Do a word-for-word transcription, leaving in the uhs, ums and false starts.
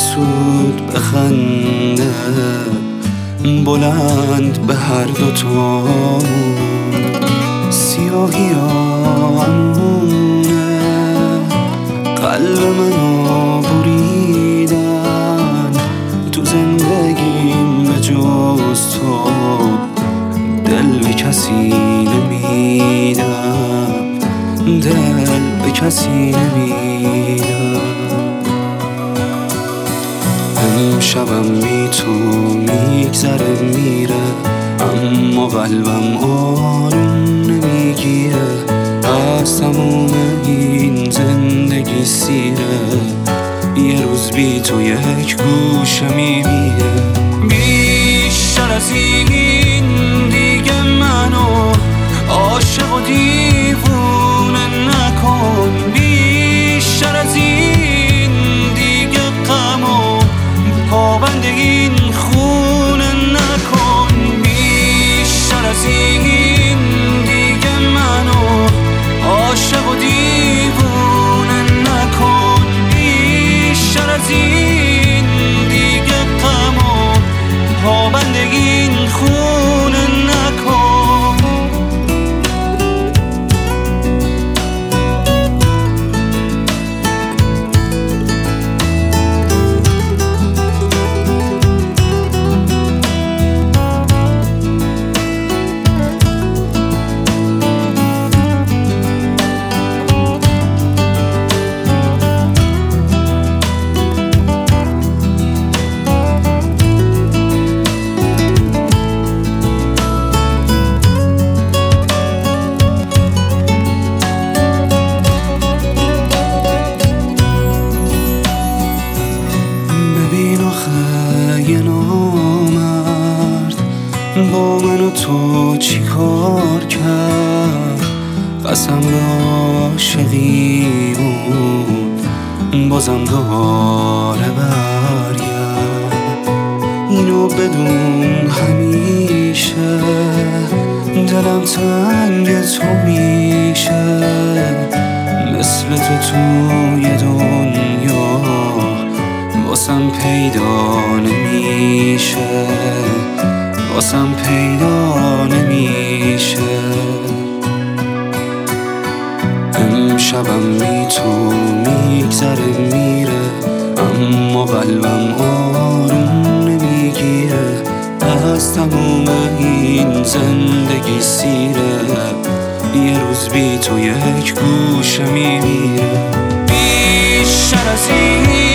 سود بخنده بلند به هر دوتا سیاهی آمونه قلب منو بریدن تو زندگیم به جز تو دل به کسی نمیدم دل به کسی نمیدم امشبم بی تو میگذره میره اما قلبم آروم نمیگیره از تموم این زندگی سیره یه روز بی تو یک گوشه میمیره بیشتر از این دیگه منو عاشق و دیوونه نکن بیشتر از این دیگه غمو پابند این خونه نکن بیشتر از این دیگه منو عاشق و دیوونه نکن بیشتر از این دیگه غمو پابند این خونه نکن یه نامرد با من و تو چی کار کرد قسم عاشقی بود بازم دوباره برگرد اینو بدون همیشه دلم تنگ تو میشه مثل تو توی دنیا واسم پیدا نمیشه واسم پیدا نمیشه امشبم بی تو میگذره میره اما قلبم آروم نمیگیره از تموم این زندگی سیره یه روز بی تو یک گوشه میمیره بیشتر از این